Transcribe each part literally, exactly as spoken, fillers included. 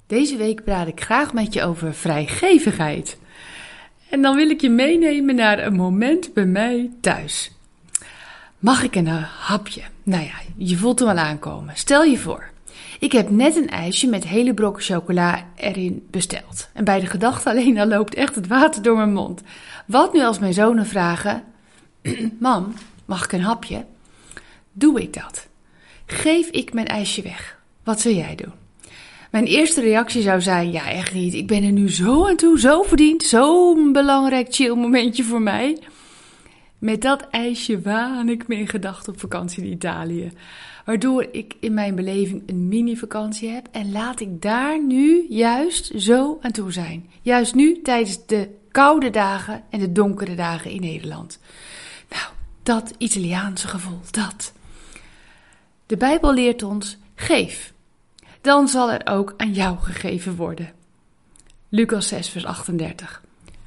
Deze week praat ik graag met je over vrijgevigheid. En dan wil ik je meenemen naar een moment bij mij thuis. Mag ik een hapje? Nou ja, je voelt hem al aankomen. Stel je voor, ik heb net een ijsje met hele brokken chocola erin besteld. En bij de gedachte alleen al loopt echt het water door mijn mond. Wat nu als mijn zonen vragen, mam, mag ik een hapje? Doe ik dat? Geef ik mijn ijsje weg? Wat zou jij doen? Mijn eerste reactie zou zijn, ja echt niet, ik ben er nu zo aan toe, zo verdiend, zo'n belangrijk chill momentje voor mij. Met dat ijsje waan ik me in gedachten op vakantie in Italië. Waardoor ik in mijn beleving een mini-vakantie heb en laat ik daar nu juist zo aan toe zijn. Juist nu tijdens de koude dagen en de donkere dagen in Nederland. Nou, dat Italiaanse gevoel, dat. De Bijbel leert ons, geef. Dan zal er ook aan jou gegeven worden. Lucas zes vers achtendertig.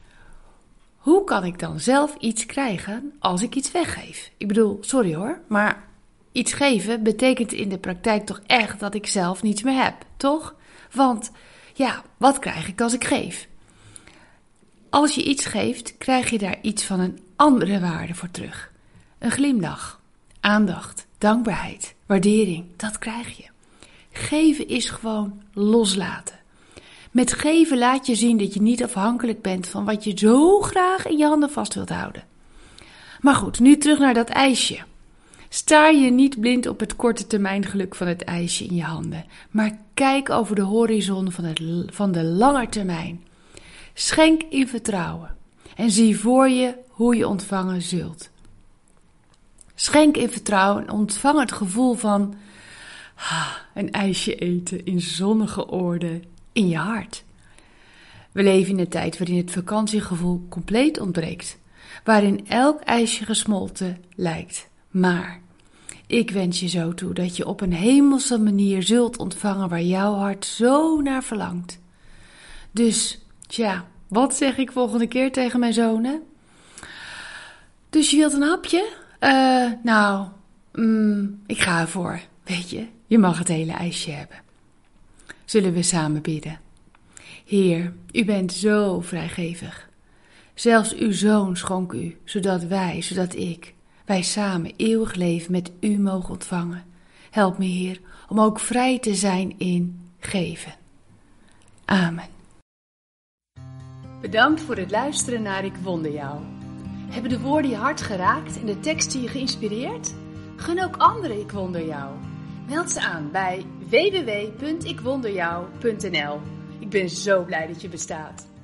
Hoe kan ik dan zelf iets krijgen als ik iets weggeef? Ik bedoel, sorry hoor, maar iets geven betekent in de praktijk toch echt dat ik zelf niets meer heb, toch? Want ja, wat krijg ik als ik geef? Als je iets geeft, krijg je daar iets van een andere waarde voor terug. Een glimlach, aandacht, dankbaarheid, waardering, dat krijg je. Geven is gewoon loslaten. Met geven laat je zien dat je niet afhankelijk bent van wat je zo graag in je handen vast wilt houden. Maar goed, nu terug naar dat ijsje. Staar je niet blind op het korte termijn geluk van het ijsje in je handen, maar kijk over de horizon van, het, van de lange termijn. Schenk in vertrouwen en zie voor je hoe je ontvangen zult. Schenk in vertrouwen en ontvang het gevoel van ah, een ijsje eten in zonnige orde in je hart. We leven in een tijd waarin het vakantiegevoel compleet ontbreekt, waarin elk ijsje gesmolten lijkt. Maar ik wens je zo toe dat je op een hemelse manier zult ontvangen waar jouw hart zo naar verlangt. Dus, tja, wat zeg ik volgende keer tegen mijn zonen? Dus je wilt een hapje? Uh, nou, mm, ik ga ervoor. Weet je, je mag het hele ijsje hebben. Zullen we samen bidden? Heer, u bent zo vrijgevig. Zelfs uw zoon schonk u, zodat wij, zodat ik, wij samen eeuwig leven met u mogen ontvangen. Help me, Heer, om ook vrij te zijn in geven. Amen. Bedankt voor het luisteren naar Ik Wonder Jou. Hebben de woorden je hart geraakt en de teksten je geïnspireerd? Gun ook anderen Ik Wonder Jou. Meld ze aan bij w w w punt ik wonder jou punt n l. Ik ben zo blij dat je bestaat.